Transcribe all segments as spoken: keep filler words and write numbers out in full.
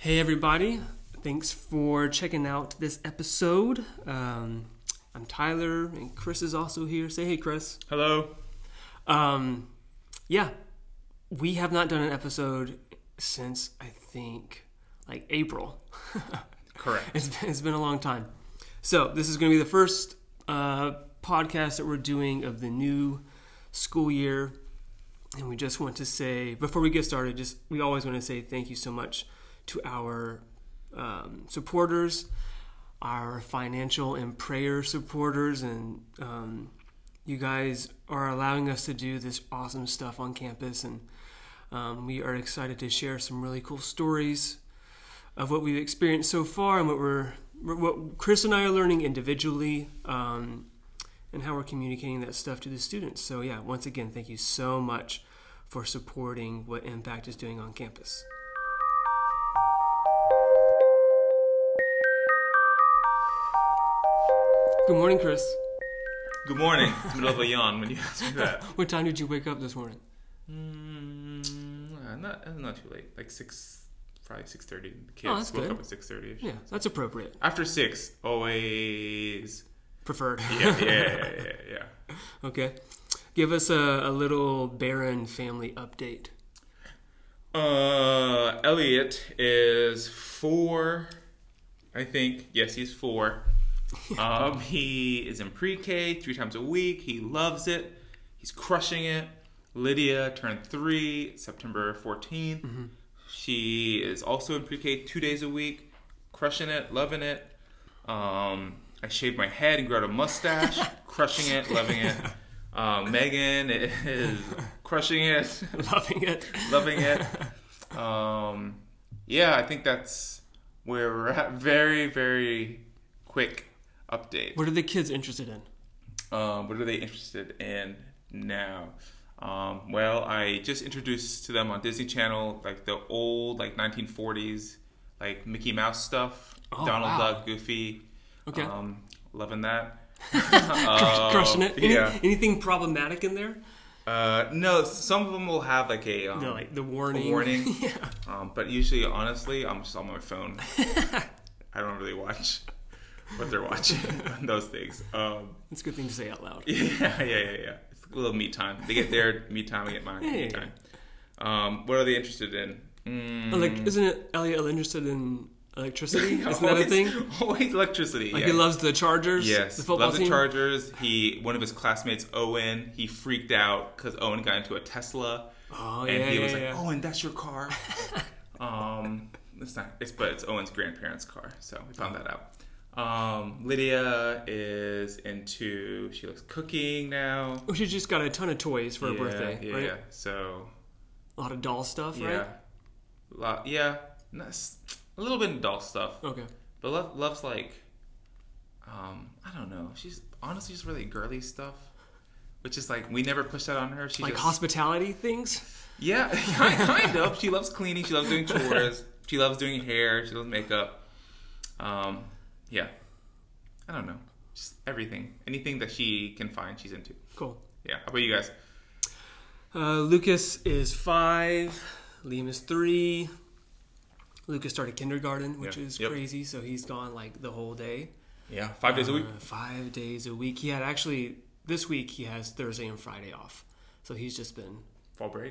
Hey everybody, thanks for checking out this episode. Um, I'm Tyler and Chris is also here. Say hey, Chris. Hello. Um, yeah, we have not done an episode since I think like April. Correct. It's been, it's been a long time. So this is going to be the first uh, podcast that we're doing of the new school year. And we just want to say, before we get started, just we always want to say thank you so much to our um, supporters, our financial and prayer supporters, and um, you guys are allowing us to do this awesome stuff on campus, and um, we are excited to share some really cool stories of what we've experienced so far and what we're what Chris and I are learning individually, um, and how we're communicating that stuff to the students. So yeah, once again, thank you so much for supporting what Impact is doing on campus. Good morning, Chris. Good morning. It's the middle of a yawn when you ask me that. What time did you wake up this morning? Mm, not not too late. Like six, probably six thirty. The kids Oh, that's woke good. up at six thirty. Yeah, that's appropriate. After six, always Preferred. Yeah, yeah, yeah, yeah, yeah. Okay. Give us a, a little Barron family update. Uh, Elliot is four, I think. Yes, he's four. um, he is in pre-K three times a week. He loves it. He's crushing it. Lydia turned three September fourteenth. Mm-hmm. She is also in pre-K two days a week, crushing it, loving it. Um, I shaved my head and grew out a mustache, crushing it, loving it. Um, Megan is crushing it, Loving it. loving it. Um, yeah, I think that's where we're at. Very, very quick update. What are the kids interested in? Um, what are they interested in now? Um, well, I just introduced to them on Disney Channel like the old like nineteen forties like Mickey Mouse stuff. Oh, Donald wow. Duck, Goofy. Okay. Um, loving that. Crush, crushing it. Any, Yeah. Anything problematic in there? Uh, no, some of them will have like a, um, No, like the warning. a warning. Yeah. Um, but usually, honestly, I'm just on my phone. I don't really watch what they're watching on those things. Um, It's a good thing to say out loud. yeah, yeah, yeah, yeah. It's a little me time. They get their me time, I get mine Yeah, me yeah, time. Um, what are they interested in? Mm, Like, isn't it Elliot interested in electricity? Isn't that a always, thing? Always electricity. Like yeah. he loves the Chargers. Yes, The football loves team. the Chargers. He, one of his classmates, Owen, he freaked out because Owen got into a Tesla. Oh and yeah, he yeah, was like, yeah. "Owen, that's your car." um, it's not. It's but it's Owen's grandparents' car, so we found that out. Um, Lydia is into. She likes cooking now. Oh, she just got a ton of toys for her yeah, birthday, yeah, right? yeah. So A lot of doll stuff, yeah, right? Lot, yeah, Nice. A little bit of doll stuff. Okay. But love, loves like, um, I don't know. She's honestly just really girly stuff, which is like we never push that on her. She Like just, hospitality things? yeah, kind of. She loves cleaning. She loves doing chores. She loves doing hair. She loves makeup. Um, yeah, I don't know. Just everything, anything that she can find, she's into. Cool. Yeah. How about you guys? Uh, Lucas is five. Liam is three. Lucas started kindergarten, which Yeah. is Yep. crazy. So he's gone like the whole day. Yeah, five days a week. Uh, five days a week. He had actually, this week he has Thursday and Friday off. So he's just been, Fall break.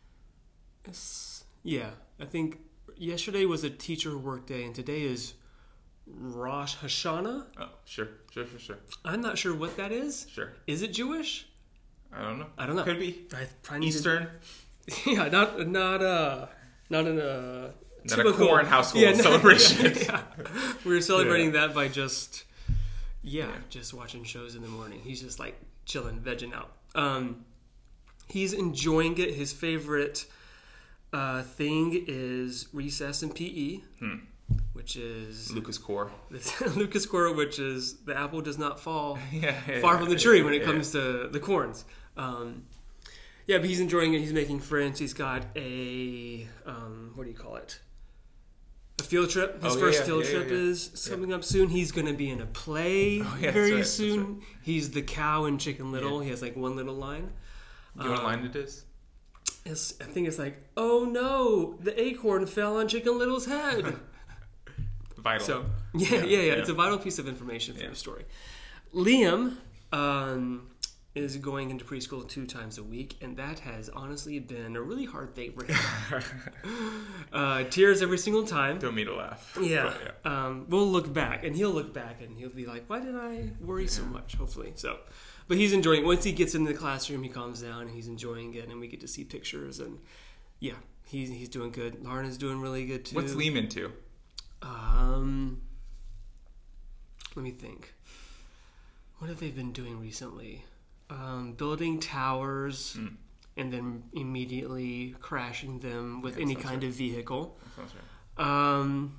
it's- yeah, I think yesterday was a teacher work day and today is Rosh Hashanah. Oh, sure, sure, sure, sure, I'm not sure what that is. sure. Is it Jewish? I don't know. I don't know. Could be I probably need to- Eastern. Yeah, not not uh not in a Not a corn household celebration. Yeah. We were celebrating that by just yeah, just watching shows in the morning. He's just like chilling, vegging out. Um, he's enjoying it. His favorite uh, thing is recess and P E, Hmm. which is Lucas Core. Lucas Core, which is the apple does not fall Yeah, yeah, far yeah, from the tree when it yeah. comes to the corns. Um, yeah, but he's enjoying it. He's making friends. He's got a um, what do you call it? A field trip. His Oh, yeah, first yeah, field yeah, trip yeah, yeah. is coming up soon. He's going to be in a play Oh, yeah, that's very right, that's soon. right. He's the cow in Chicken Little. Yeah. He has like one little line. Do you know what Um, line it is? it's, I think it's like, oh no, the acorn fell on Chicken Little's head. Vital. So yeah, yeah, yeah, yeah. It's a vital piece of information for yeah. the story. Liam um, is going into preschool two times a week, and that has honestly been a really hard thing for him. uh, tears every single time. Don't mean to laugh. Yeah. But, yeah. Um, we'll look back, and he'll look back, and he'll be like, why did I worry so much, hopefully. So, but he's enjoying it. Once he gets into the classroom, he calms down, and he's enjoying it, and we get to see pictures, and yeah, he's, he's doing good. Lauren is doing really good, too. What's Liam into? Um, let me think. What have they been doing recently? Um, building towers Mm. and then immediately crashing them with Yeah, any sounds kind right. of vehicle. That sounds right. Um,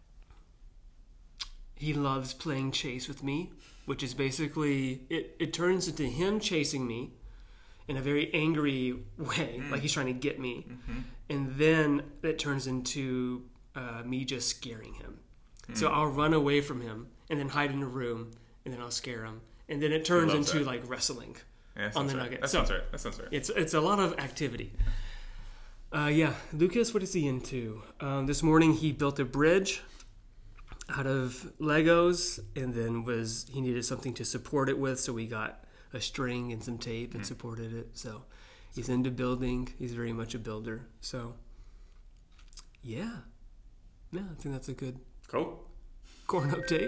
he loves playing chase with me, which is basically, it, it turns into him chasing me in a very angry way, Mm. like he's trying to get me. Mm-hmm. And then it turns into uh, me just scaring him. Mm. So I'll run away from him and then hide in a room and then I'll scare him. And then it turns loves into that. like wrestling Yeah, that on sounds the right. nugget. That So sounds right. That sounds right. it's it's a lot of activity. Uh, yeah, Lucas, what is he into? Um, this morning he built a bridge out of Legos, and then was he needed something to support it with, so we got a string and some tape and Mm. supported it. So he's into building. He's very much a builder. So yeah, yeah, I think that's a good Cool. corn update.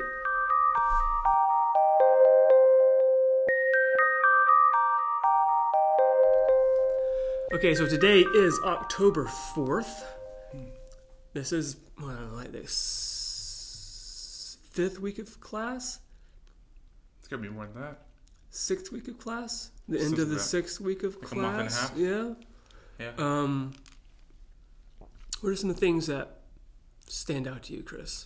Okay, so today is October fourth. This is, well, I don't know, like the s- fifth week of class? It's gonna be more than that. Sixth week of class? The end Something of the like that. sixth week of Like a class? month and a half? Yeah. Yeah. Um, what are some of the things that stand out to you, Chris?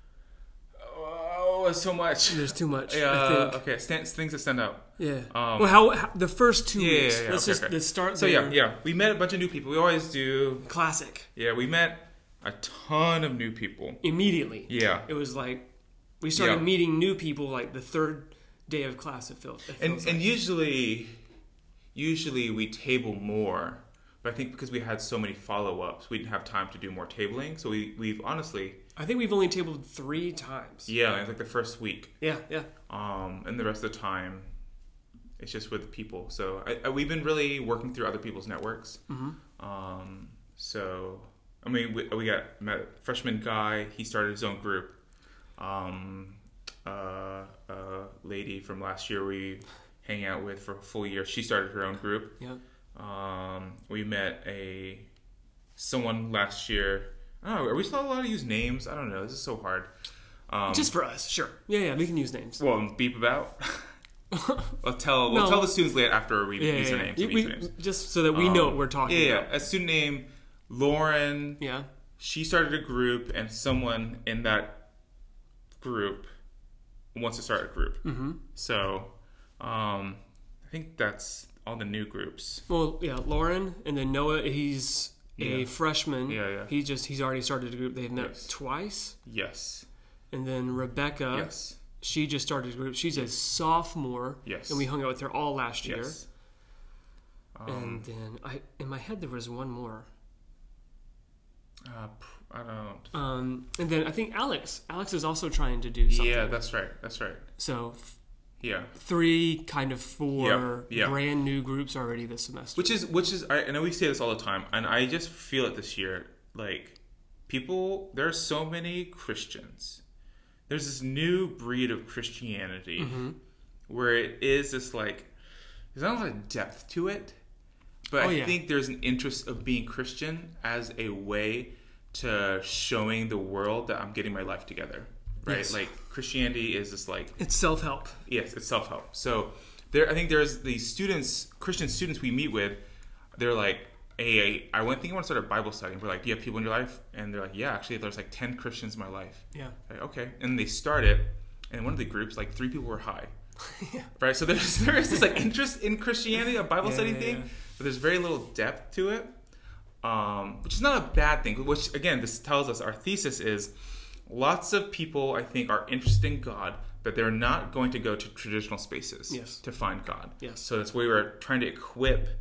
Oh, so much. There's too much, I Yeah. think. Okay. Stand, things that stand out. Yeah. Um, well, how, how the first two Yeah, yeah, weeks? yeah, Let's okay, just okay. let's start So there. yeah, yeah, we met a bunch of new people. We always do. Classic. Yeah, we met a ton of new people. Immediately. Yeah. It was like we started Yeah. meeting new people like the third day of class. It felt. It And feels and like. usually, usually we table more, but I think because we had so many follow ups, we didn't have time to do more tabling. So we we've honestly, I think we've only tabled three times. yeah, it's like the first week, Yeah, yeah. um, and the rest of the time, it's just with people. So I, I, we've been really working through other people's networks. Mm-hmm. Um, so I mean, we, we got met a freshman guy. He started his own group. Um, uh, a lady from last year we hang out with for a full year. She started her own group. Yeah. Um, we met a someone last year. I don't know. Are we still allowed to use names? I don't know. This is so hard. Um, Just for us, sure. Yeah, yeah. We can use names. well, beep about. We'll tell. We'll No. tell the students later after we yeah, use yeah, their yeah. names. You- We we- use their names. just so that we know what we're talking yeah, about. Yeah, a student named Lauren. Yeah. She started a group, and someone in that group wants to start a group. Mm-hmm. So, um, I think that's all the new groups. Well, yeah. Lauren and then Noah. He's a Yeah. freshman. Yeah, yeah. He just he's already started a group. They've met Yes. twice. Yes. And then Rebecca. Yes. She just started a group. She's a sophomore. Yes. And we hung out with her all last year. Yes. Um, And then I, in my head, there was one more. uh, pr- I don't. Um, and then I think Alex. Alex is also trying to do something. Yeah, that's right. That's right. So Yeah. three, kind of four Yeah, yeah. brand new groups already this semester. Which is which is I, I know we say this all the time, and I just feel it this year. Like people, there are so many Christians. There's this new breed of Christianity Mm-hmm. where it is this like there's not a lot of depth to it, but Oh, I yeah. think there's an interest of being Christian as a way to showing the world that I'm getting my life together. Right? Yes. Like Christianity is this like It's self-help. yes, it's self-help. So there, I think there's these students, Christian students we meet with. They're like, "Hey, I went think I want to start a Bible study." And we're like, "Do you have people in your life?" And they're like, "Yeah, actually, there's like ten Christians in my life." Yeah. Like, okay, and they start it, and one of the groups, like three people were high. Yeah. Right. So there's there is this like interest in Christianity, a Bible Yeah, study yeah, thing, yeah. but there's very little depth to it, um, which is not a bad thing. Which again, this tells us our thesis is. Lots of people, I think, are interested in God, but they're not going to go to traditional spaces Yes. to find God. Yes. So that's why we're trying to equip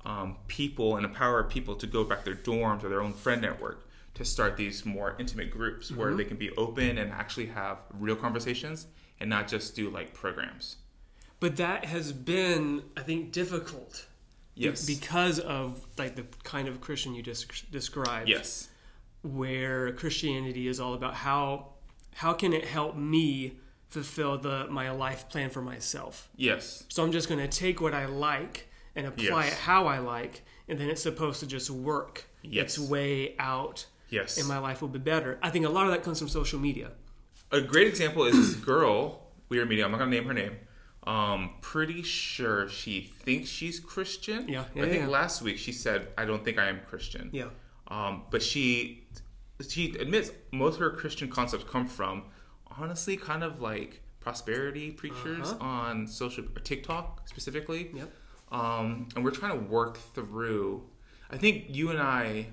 um, people and empower people to go back to their dorms or their own friend network to start these more intimate groups mm-hmm. where they can be open and actually have real conversations and not just do like programs. But that has been, I think, difficult. Yes. Be- because of like the kind of Christian you just described. Yes. Where Christianity is all about how how can it help me fulfill the my life plan for myself. Yes. So I'm just going to take what I like and apply yes. it how I like, and then it's supposed to just work yes. its way out. Yes. And my life will be better. I think a lot of that comes from social media. A great example is this girl, Weird Media, I'm not going to name her name. Um, pretty sure she thinks she's Christian. Yeah. yeah I think yeah. last week she said, I don't think I am Christian. Yeah. Um, but she she admits most of her Christian concepts come from, honestly, kind of like prosperity preachers uh-huh. on social TikTok specifically. Yep. Um, and we're trying to work through. I think you and I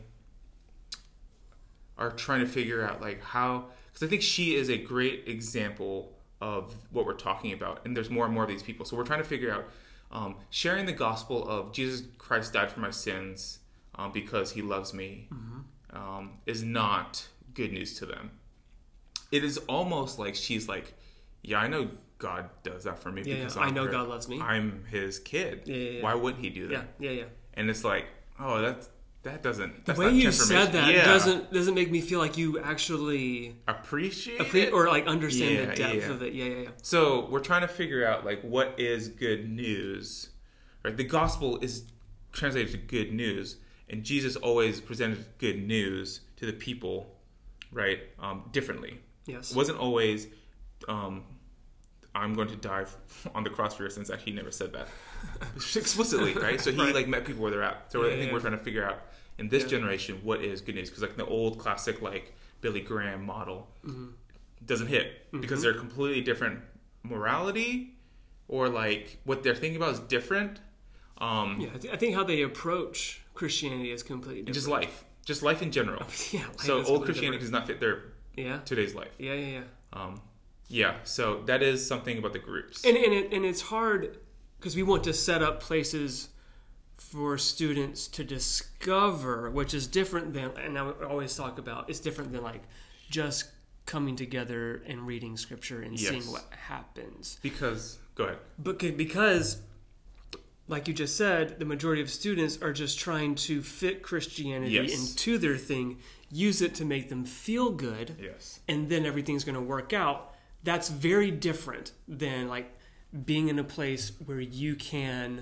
are trying to figure out like how, because I think she is a great example of what we're talking about, and there's more and more of these people. So we're trying to figure out um, sharing the gospel of Jesus Christ died for my sins um, because he loves me mm-hmm. um, is not good news to them. It is almost like she's like, yeah, I know God does that for me yeah, because yeah. I'm I know her, God loves me. I'm his kid. Yeah, yeah, yeah. Why wouldn't he do that? Yeah, yeah, yeah. And it's like, oh, that's that doesn't. That's the way not you said that yeah. doesn't doesn't make me feel like you actually appreciate appre- it or like understand yeah, the depth yeah. of it. Yeah, yeah, yeah. So we're trying to figure out like what is good news, right? The gospel is translated to good news, and Jesus always presented good news to the people, right? Um, differently. Yes. It wasn't always, um, I'm going to die on the cross for your sins. Actually, he never said that explicitly, right? So he right. like met people where they're at. So yeah, I think yeah. we're trying to figure out in this yeah. generation what is good news, because like the old classic like Billy Graham model mm-hmm. doesn't hit mm-hmm. because they're completely different morality, or like what they're thinking about is different. Um, yeah, I, th- I think how they approach Christianity is completely different. Just life, just life in general. yeah. So old Christianity different. does not fit their yeah. today's life. Yeah, yeah, yeah. Um, yeah. So that is something about the groups, and and it, and it's hard because we want to set up places for students to discover, which is different than, and I always talk about, it's different than like just coming together and reading scripture and yes. seeing what happens. Because, go ahead. But because, like you just said, the majority of students are just trying to fit Christianity yes. into their thing, use it to make them feel good, yes. and then everything's going to work out. That's very different than like being in a place where you can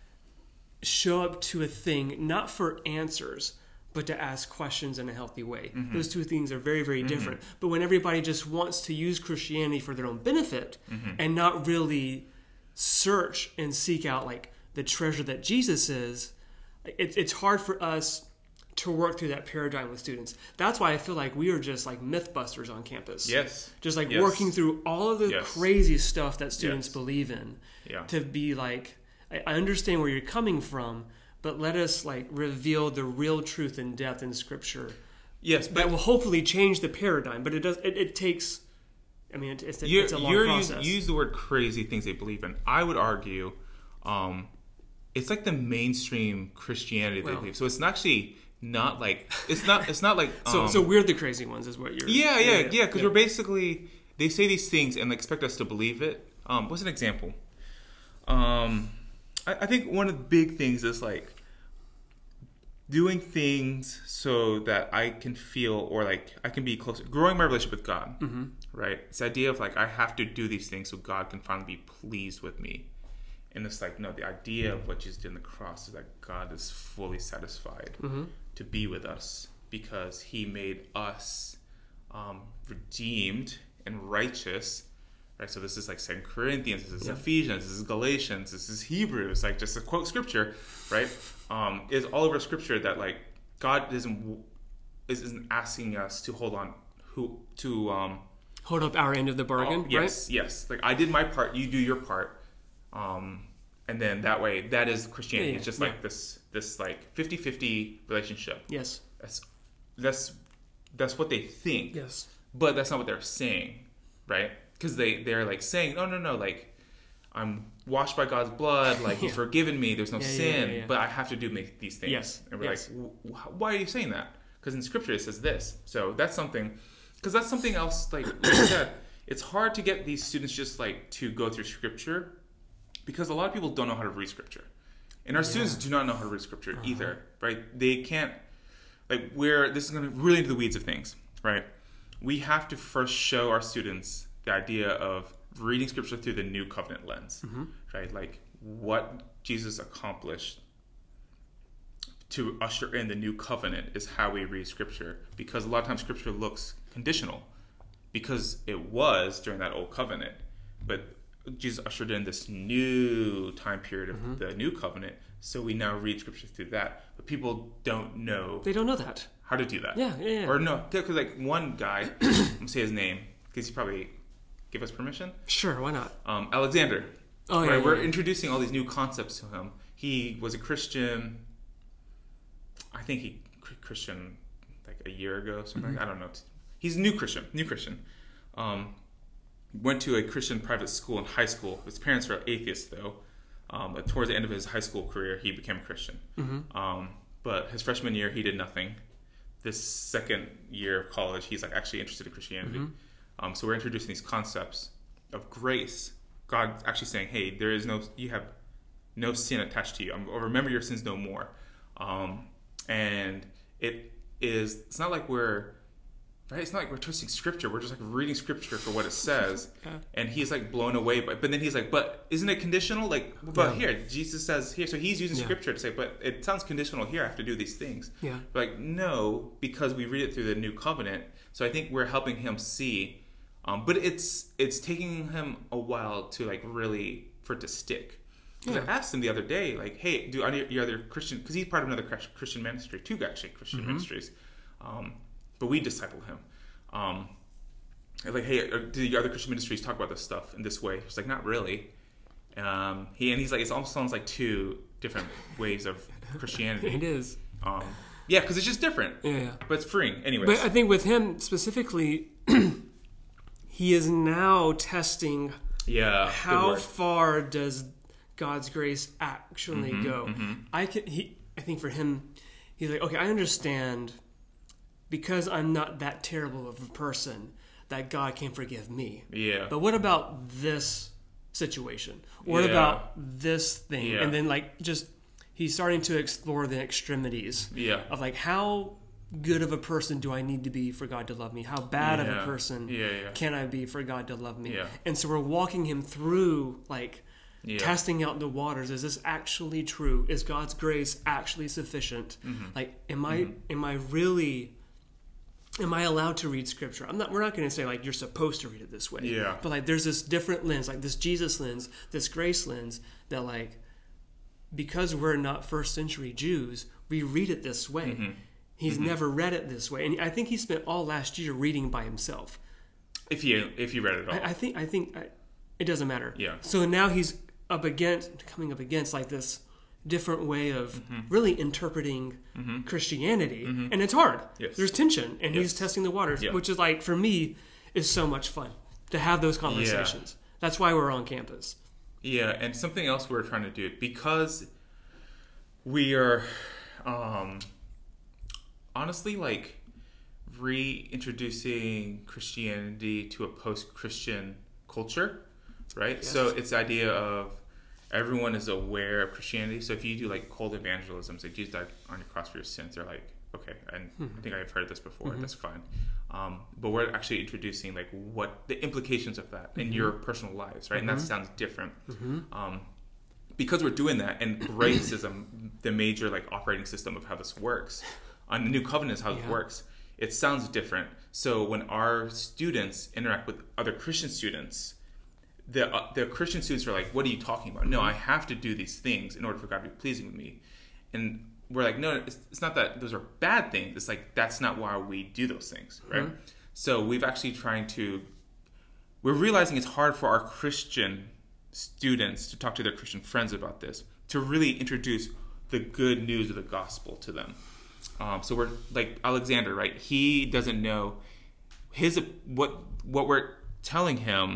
show up to a thing not for answers but to ask questions in a healthy way. Mm-hmm. Those two things are very, very mm-hmm. different. But when everybody just wants to use Christianity for their own benefit mm-hmm. and not really search and seek out like the treasure that Jesus is, it, it's hard for us to work through that paradigm with students. That's why I feel like we are just like Mythbusters on campus. Yes. Just like yes. working through all of the yes. crazy stuff that students yes. believe in yeah. to be like, I understand where you're coming from, but let us like reveal the real truth and depth in Scripture. Yes, but that will hopefully change the paradigm. But it does. It, it takes. I mean, it, it's, it's a long you're process. Use, use the word crazy things they believe in. I would argue, um, it's like the mainstream Christianity well, they believe. So it's actually not like it's not it's not like um, so so we're the crazy ones, is what you're. Yeah, yeah, yeah. Because yeah, yeah. we're basically they say these things and they expect us to believe it. Um, what's an example? Um. I think one of the big things is like doing things so that I can feel or like I can be closer, growing my relationship with God, mm-hmm. right? It's the idea of like I have to do these things so God can finally be pleased with me. And it's like, no, the idea of what Jesus did on the cross is that God is fully satisfied mm-hmm. to be with us because he made us um, redeemed and righteous. Right, so this is like Second Corinthians, this is yeah. Ephesians, this is Galatians, this is Hebrews, like just to quote scripture, right? Um, is all over scripture that like God isn't isn't asking us to hold on who to um, hold up our end of the bargain, oh, yes, right? Yes, like I did my part, you do your part, um, and then that way that is Christianity. Yeah, yeah, it's just yeah. like this this like fifty-fifty relationship. Yes, that's that's that's what they think. Yes, but that's not what they're saying, right? Because they, they're like saying, no, no, no, like, I'm washed by God's blood. Like He's Yeah. forgiven me. There's no Yeah, yeah, sin, yeah, yeah. but I have to do make these things. Yes, And we're yes. like, "Wh- why are you saying that? Because in Scripture it says this. So that's something. Because that's something else. Like, like I said, it's hard to get these students just like to go through Scripture because a lot of people don't know how to read Scripture, and our Yeah. students do not know how to read Scripture Uh-huh. either. Right? They can't. Like, we're this is going to really into the weeds of things. Right? We have to first show our students the idea of reading Scripture through the New Covenant lens, Mm-hmm. right? Like what Jesus accomplished to usher in the New Covenant is how we read Scripture, because a lot of times Scripture looks conditional because it was during that Old Covenant, but Jesus ushered in this new time period of Mm-hmm. the New Covenant, so we now read Scripture through that. But people don't know They don't know that. how to do that. Yeah, yeah, yeah. Or no, because like one guy, I'm gonna say his name because he probably give us permission. Sure, why not? Um, Alexander. Oh, yeah, right? yeah, We're yeah. introducing all these new concepts to him. He was a Christian. I think he Christian like a year ago, something. Mm-hmm. Like, I don't know. He's a new Christian. New Christian. Um, went to a Christian private school in high school. His parents were atheists, though. Um, but towards the end of his high school career, he became a Christian. Mm-hmm. Um, but his freshman year, he did nothing. This second year of college, he's like actually interested in Christianity. Mm-hmm. Um, so we're introducing these concepts of grace. God actually saying, "Hey, there is no, you have no sin attached to you. Um, or remember your sins no more." Um, and it is. It's not like we're right. It's not like we're twisting Scripture. We're just like reading Scripture for what it says. Yeah. And he's like blown away. But but then he's like, "But isn't it conditional? Like, but Yeah. here Jesus says here." So he's using Yeah. Scripture to say, "But it sounds conditional here. I have to do these things." Yeah. Like, no, because we read it through the New Covenant. So I think we're helping him see. Um, but it's it's taking him a while to like really for it to stick. Because Yeah. I asked him the other day, like, "Hey, do any of your other Christian?" Because he's part of another Chris- Christian ministry, two actually Christian Mm-hmm. ministries. Um, but we disciple him. Um, and like, "Hey, are- do the other Christian ministries talk about this stuff in this way?" He's like, "Not really." Um, he and he's like, it almost sounds like two different ways of Christianity. It is. Um, yeah, because it's just different. Yeah, yeah. But it's freeing, anyways. But I think with him specifically, he is now testing yeah, good how word. far does God's grace actually Mm-hmm, go. I can. He. I think for him, he's like, okay, I understand because I'm not that terrible of a person that God can forgive me. Yeah. But what about this situation? What Yeah. about this thing? Yeah. And then like just he's starting to explore the extremities Yeah. of like how good of a person do I need to be for God to love me? How bad of Yeah. a person Yeah, yeah. can I be for God to love me? Yeah. And so we're walking him through like Yeah. testing out the waters. Is this actually true? Is God's grace actually sufficient? Mm-hmm. Like am I am I really am I allowed to read Scripture? I'm not. We're not going to say like you're supposed to read it this way. Yeah. But like, there's this different lens, like this Jesus lens, this grace lens, that like, because we're not first century Jews, we read it this way. Mm-hmm. He's never read it this way, and I think he spent all last year reading by himself. If you if you read it all. I, I think. I think I, it doesn't matter. Yeah. So now he's up against coming up against like this different way of Mm-hmm. really interpreting Christianity, and it's hard. Yes. There's tension, and Yes. he's testing the waters, Yeah. which is like for me is so much fun to have those conversations. That's why we're on campus. Yeah, and something else we're trying to do, because we are um, honestly like reintroducing Christianity to a post-Christian culture, right? Yes. So it's the idea of everyone is aware of Christianity. So if you do like cold evangelism, like Jesus died on your cross for your sins, they're like, okay, and I think I've heard this before. That's fine. Um, but we're actually introducing like what the implications of that in your personal lives, right? And that sounds different. Um, because we're doing that, and grace is a, the major like operating system of how this works. On the New Covenant is how Yeah. it works. It sounds different. So when our students interact with other Christian students, the uh, the Christian students are like, "What are you talking about? No, I have to do these things in order for God to be pleasing with me." And we're like, "No, it's, it's not that those are bad things. It's like that's not why we do those things, right?" Mhm. So we've actually trying to. We're realizing it's hard for our Christian students to talk to their Christian friends about this, to really introduce the good news of the gospel to them. Um, so we're like Alexander, right? He doesn't know his what what we're telling him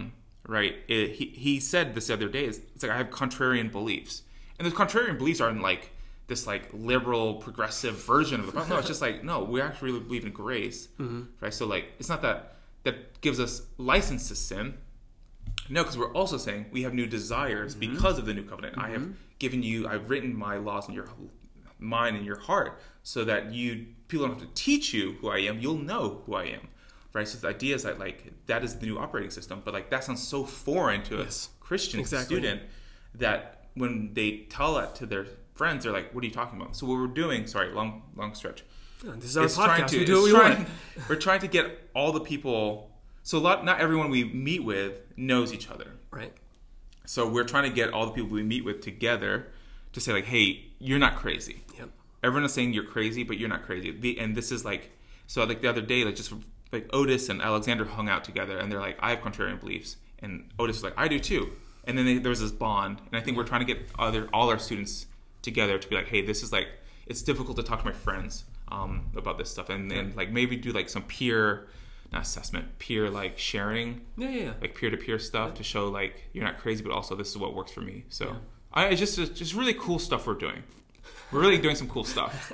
right? It, he he said this the other day. It's, it's like I have contrarian beliefs, and those contrarian beliefs aren't like this like liberal progressive version of the Bible. No, it's just like no, we actually really believe in grace, mm-hmm. right? So like it's not that that gives us license to sin. No, because we're also saying we have new desires mm-hmm. because of the new covenant. Mm-hmm. I have given you, I've written my laws in your mind and your heart, so that you people don't have to teach you who I am. You'll know who I am, right? So the idea is that like that is the new operating system, but like that sounds so foreign to yes. a Christian exactly. student that when they tell that to their friends, they're like, "What are you talking about?" So what we're doing, sorry, long long stretch. Oh, this is our podcast. To, we do what we trying, want. We're trying to get all the people. So a lot, not everyone we meet with knows each other. Right. So we're trying to get all the people we meet with together to say like, hey, you're not crazy. Yep. Everyone is saying you're crazy, but you're not crazy. The, and this is like, so like the other day, like just like Otis and Alexander hung out together and they're like, I have contrarian beliefs. And Otis was like, I do too. And then they, there was this bond. And I think we're trying to get other all our students together to be like, hey, this is like, it's difficult to talk to my friends um, about this stuff. And then like maybe do like some peer not assessment, peer like sharing, yeah, yeah, yeah. like peer to peer stuff yeah. to show like you're not crazy, but also this is what works for me. So yeah. I it's just it's just really cool stuff we're doing. We're really doing some cool stuff.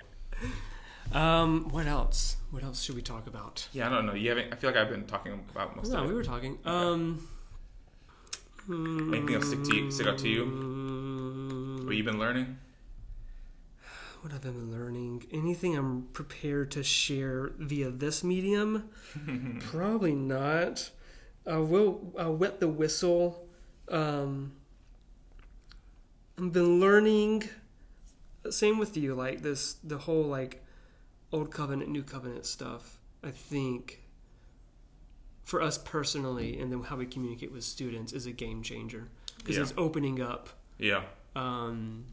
um, what else? What else should we talk about? Yeah, I don't know. You haven't. I feel like I've been talking about most no, of it. No, we were talking. Okay. Um, anything else stick to you, stick out to you? What you've been learning? What have I been learning? Anything I'm prepared to share via this medium? Probably not. I will. I'll wet the whistle. Um, I've been learning. Same with you, like this, the whole like old covenant, new covenant stuff. I think for us personally, and then how we communicate with students is a game changer because yeah. it's opening up. Yeah. Um,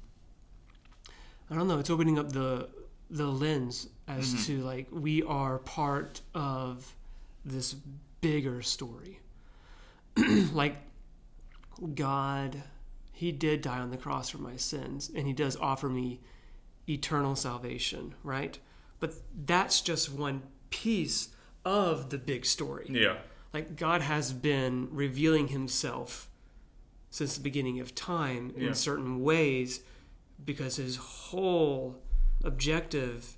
I don't know. It's opening up the the lens as mm-hmm. to like we are part of this bigger story. Like God, He did die on the cross for my sins, and He does offer me eternal salvation, right? But that's just one piece of the big story. Yeah. Like God has been revealing Himself since the beginning of time in yeah. certain ways, because His whole objective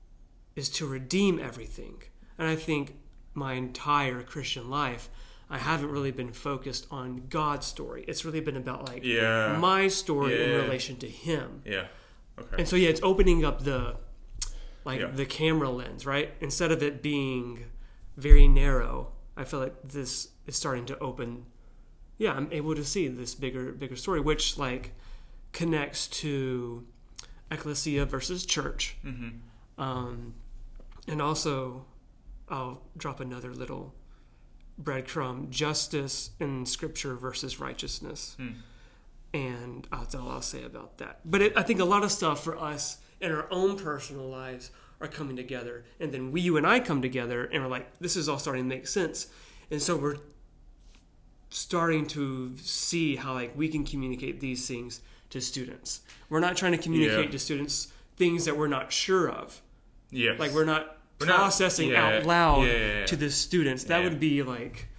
is to redeem everything. And I think my entire Christian life, I haven't really been focused on God's story. It's really been about like yeah. my story yeah. in relation to Him. Yeah. Okay. And so yeah, it's opening up the like yeah. the camera lens, right? Instead of it being very narrow, I feel like this is starting to open. Yeah, I'm able to see this bigger bigger story, which like connects to ecclesia versus church. Mm-hmm. Um, and also, I'll drop another little breadcrumb: justice in Scripture versus righteousness. Mm. And that's all I'll say about that. But it, I think a lot of stuff for us in our own personal lives are coming together. And then we, you and I come together and we're like, this is all starting to make sense. And so we're starting to see how like we can communicate these things to students. We're not trying to communicate yeah. to students things that we're not sure of. Yes. Like we're not we're processing not, yeah, out loud yeah, yeah, yeah. to the students. That yeah. would be like,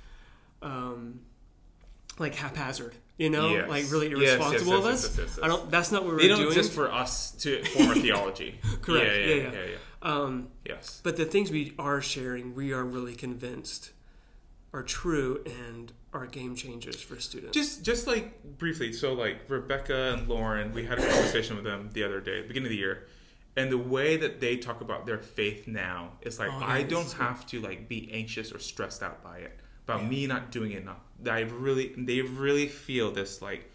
um, like haphazard. You know, yes. like really yes, irresponsible yes, of yes, us. yes, yes, yes. I don't. That's not what we're they don't doing. exist for us to form our theology. Correct. Yeah, yeah, Yeah, yeah. yeah. yeah, yeah. Um, yes. But the things we are sharing, we are really convinced are true and are game changers for students. Just, just like briefly. So, like Rebecca and Lauren, we had a conversation with them the other day, at the beginning of the year, and the way that they talk about their faith now is like, oh, I yes. don't have to like be anxious or stressed out by it, about yeah. me not doing it enough. I really, they really feel this like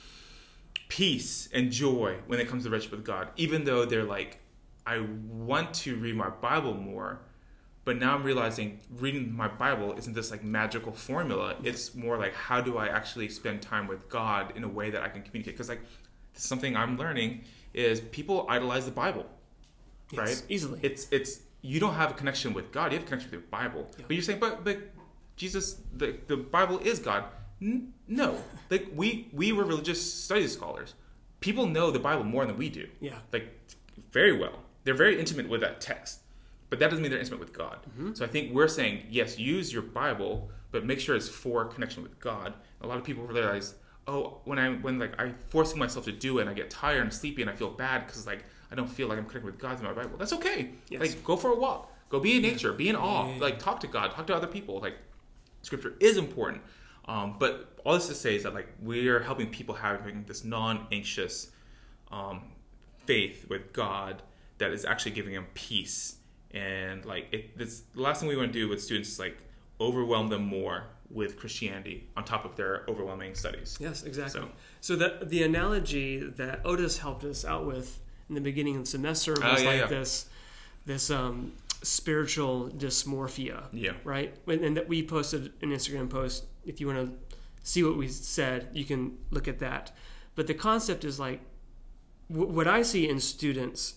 peace and joy when it comes to relationship with God, even though they're like, I want to read my Bible more, but now I'm realizing reading my Bible isn't this like magical formula. It's more like, how do I actually spend time with God in a way that I can communicate? Because like something I'm learning is people idolize the Bible, yes, right? Easily. It's it's you don't have a connection with God. You have a connection with your Bible, yeah. but you're saying, but but Jesus, the the Bible is God. N- no, like we we were religious studies scholars. People know the Bible more than we do. Yeah, like very well. They're very intimate with that text. but that doesn't mean they're intimate with God. Mm-hmm. So I think we're saying, yes, use your Bible, but make sure it's for connection with God. A lot of people realize, oh, when I'm when like I'm forcing myself to do it, and I get tired and sleepy, and I feel bad because like I don't feel like I'm connected with God through my Bible. That's okay. Yes. Like go for a walk, go be in nature, be in awe, yeah. like talk to God, talk to other people. Like Scripture is important, um, but all this to say is that like we are helping people having this non-anxious um, faith with God that is actually giving them peace. And like it, this, the last thing we want to do with students is like overwhelm them more with Christianity on top of their overwhelming studies. Yes, exactly. So, so the the analogy that Otis helped us out with in the beginning of the semester was uh, yeah, like yeah. this this um, spiritual dysmorphia. Yeah. Right? And, and that we posted an Instagram post. If you want to see what we said, you can look at that. But the concept is like w- what I see in students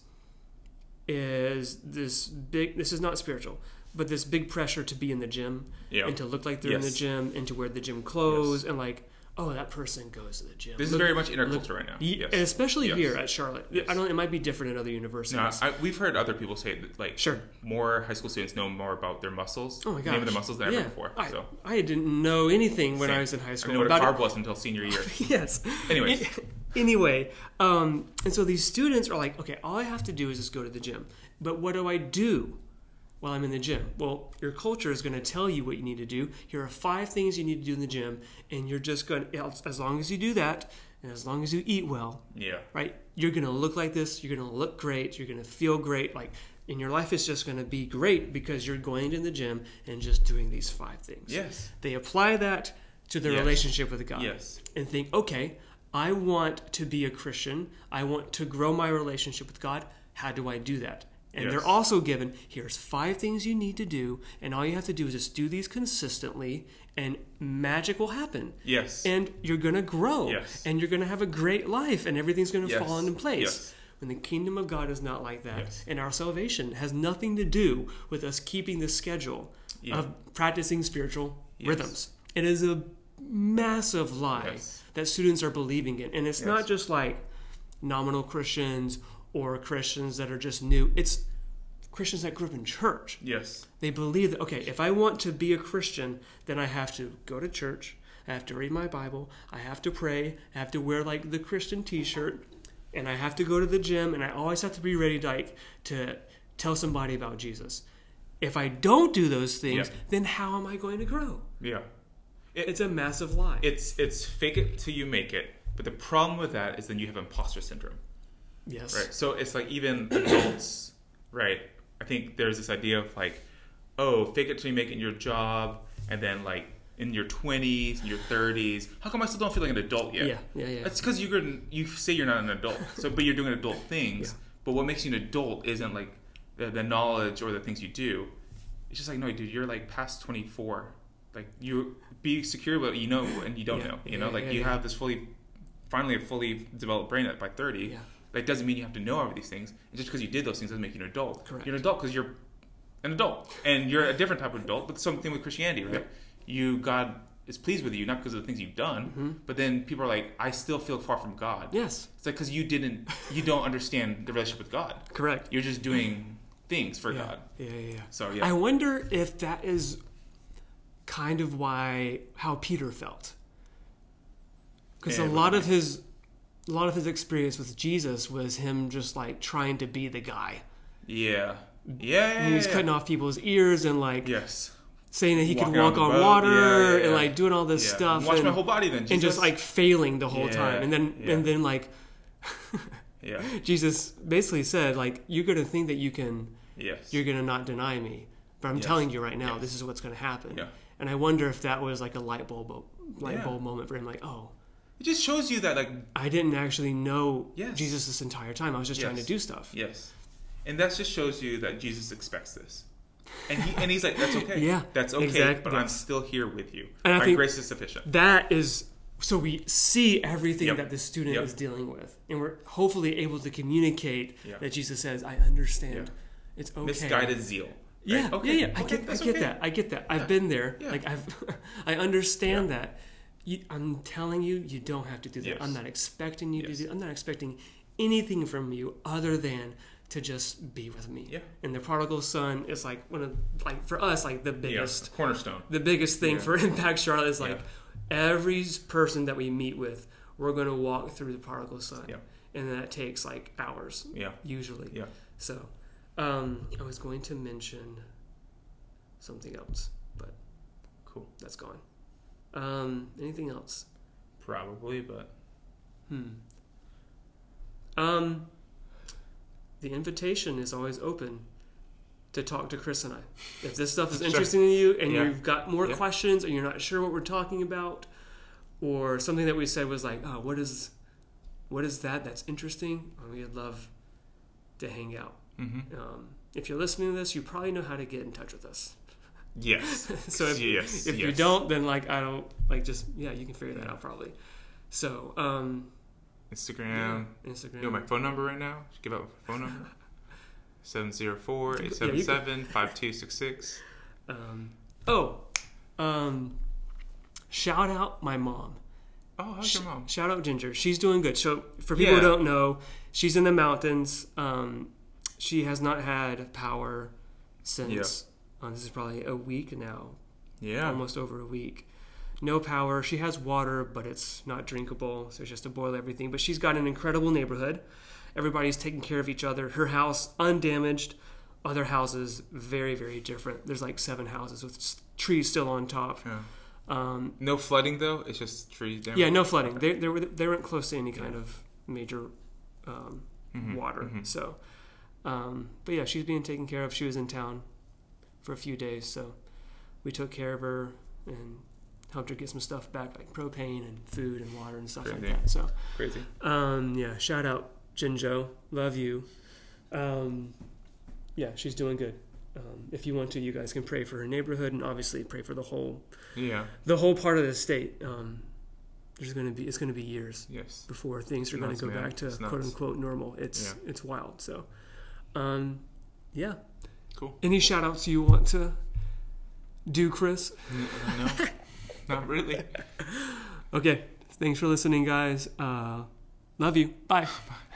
is this big. This is not spiritual. But this big pressure to be in the gym yeah. and to look like they're yes. in the gym and to wear the gym clothes yes. and like, oh, that person goes to the gym. This look, is very much in our look, culture right now. Y- yes. And especially yes. here at Charlotte. Yes. I don't. It might be different in other universities. No, I, we've heard other people say that like sure. more high school students know more about their muscles, oh my gosh. name of their muscles than yeah. ever before. I, So I didn't know anything when Same. I was in high school. I didn't know what about a carb it. was until senior year. yes. Anyways. Anyway, um, and so these students are like, okay, all I have to do is just go to the gym. But what do I do while I'm in the gym? Well, your culture is going to tell you what you need to do. Here are five things you need to do in the gym, and you're just going to, as long as you do that, and as long as you eat well, yeah, right, you're going to look like this, you're going to look great, you're going to feel great, like, and your life is just going to be great because you're going to the gym and just doing these five things. Yes. They apply that to their yes. relationship with God. Yes. And think, okay, I want to be a Christian. I want to grow my relationship with God. How do I do that? And yes. they're also given, here's five things you need to do, and all you have to do is just do these consistently, and magic will happen. Yes. And you're going to grow. Yes. And you're going to have a great life, and everything's going to yes. fall into place. Yes. When the kingdom of God is not like that. Yes. And our salvation has nothing to do with us keeping the schedule yeah. of practicing spiritual yes. rhythms. It is a massive lie yes. that students are believing in. And it's yes. not just like nominal Christians or Christians that are just new. It's Christians that grew up in church. Yes. They believe that, okay, if I want to be a Christian, then I have to go to church, I have to read my Bible, I have to pray, I have to wear like the Christian t-shirt, and I have to go to the gym, and I always have to be ready to, like, to tell somebody about Jesus. If I don't do those things, yeah. then how am I going to grow? Yeah. It, it's a massive lie. It's it's fake it till you make it. But the problem with that is then you have imposter syndrome. Yes. Right. So it's like even adults, right? I think there's this idea of like, oh, fake it till you make it in your job, and then like in your twenties, your thirties, how come I still don't feel like an adult yet? Yeah, yeah, yeah. That's because you're you say you're not an adult, so but you're doing adult things. Yeah. But what makes you an adult isn't like the, the knowledge or the things you do. It's just like, no, dude, you're like past twenty-four. Like you be secure about what you know and you don't yeah, know. You yeah, know, like yeah, you yeah. have this fully, finally a fully developed brain at by thirty. Yeah. That doesn't mean you have to know all of these things. And just because you did those things doesn't make you an adult. Correct. You're an adult because you're an adult, and you're a different type of adult. But something with Christianity, right? Yep. You God is pleased with you not because of the things you've done, Mm-hmm. but then people are like, I still feel far from God. Yes. It's like because you didn't, you don't understand the relationship with God. Correct. You're just doing things for yeah. God. Yeah, yeah, yeah. So yeah, I wonder if that is kind of why how Peter felt, because Yeah, a it lot would of be. his a lot of his experience with Jesus was him just like trying to be the guy. yeah, yeah. yeah He was yeah. cutting off people's ears and like Yes. saying that he Walking could walk on on the boat. water Yeah, yeah, and yeah. like doing all this Yeah. stuff. Watch and, my whole body then, Jesus. and just like failing the whole Yeah, time. And then yeah. and then like Yeah. Jesus basically said like you're gonna think that you can Yes. you're gonna not deny me, but I'm Yes. telling you right now Yes. this is what's gonna happen. Yeah. And I wonder if that was like a light bulb light Yeah. bulb moment for him, like, oh, It just shows you that like I didn't actually know Yes. Jesus this entire time. I was just Yes. trying to do stuff. yes, and that just shows you that Jesus expects this, and he and he's like, that's okay. Yeah, that's okay. exact- But yes. I'm still here with you. And I My think- grace is sufficient. That is so we see everything Yep. that the student Yep. is dealing with, and we're hopefully able to communicate Yeah. that Jesus says, "I understand. Yeah. It's okay." Misguided zeal. Right? Yeah, Okay. yeah, yeah. I okay, get, I that's get okay. that. I get that. I've Yeah. been there. Yeah. Like I've, I understand Yeah. that. You, I'm telling you, you don't have to do that. Yes. I'm not expecting you Yes. to do. I'm not expecting anything from you other than to just be with me. Yeah. And the prodigal son is like one of like for us like the biggest yeah. cornerstone. The biggest thing Yeah. for Impact Charlotte is like yeah. every person that we meet with, we're going to walk through the prodigal son. Yeah. And that takes like hours. Yeah. Usually. Yeah. So, um, I was going to mention something else, but cool. That's gone. Um, anything else? Probably, but hmm. Um, the invitation is always open to talk to Chris and I. If this stuff is Sure. interesting to you and Yeah. you've got more Yeah. questions and you're not sure what we're talking about, or something that we said was like, oh, what is, what is that? That's interesting. We'd love to hang out. mm-hmm. Um, if you're listening to this, you probably know how to get in touch with us. Yes. So if, yes. if yes. you don't, then like I don't like just yeah, you can figure that out probably. So um, Instagram. yeah, Instagram. You know my phone number right now? Should give out my phone number. seven zero four, eight Yeah, seven you seven, five two six six. Um, oh, um, shout out my mom. Oh, how's your mom? Shout out Ginger. She's doing good. So for people Yeah. who don't know, she's in the mountains. Um, she has not had power since. Uh, this is probably a week now. Yeah. Almost over a week. No power. She has water, but it's not drinkable, so she has to boil everything. But she's got an incredible neighborhood. Everybody's taking care of each other. Her house, undamaged. Other houses, very, very different. There's like seven houses with s- trees still on top. Yeah. Um, No flooding, though? It's just trees down? yeah, no flooding. They, they, were, they weren't close to any kind of major um, Mhm, water. mhm. So, um, but yeah, she's being taken care of. She was in town for a few days, so we took care of her and helped her get some stuff back, like propane and food and water and stuff Crazy. like that. So, Crazy. um, yeah, shout out Jinjo, love you. Um, yeah, she's doing good. Um, if you want to, you guys can pray for her neighborhood and obviously pray for the whole, Yeah. the whole part of the state. Um, there's going to be, it's going to be years Yes. before things are going Nuts, to go man. back to It's nuts. quote unquote normal. It's Yeah. it's wild. So, um, yeah. Cool. Any shout outs you want to do, Chris? N- No, not really. Okay. Thanks for listening, guys. Uh, love you. Bye. Bye.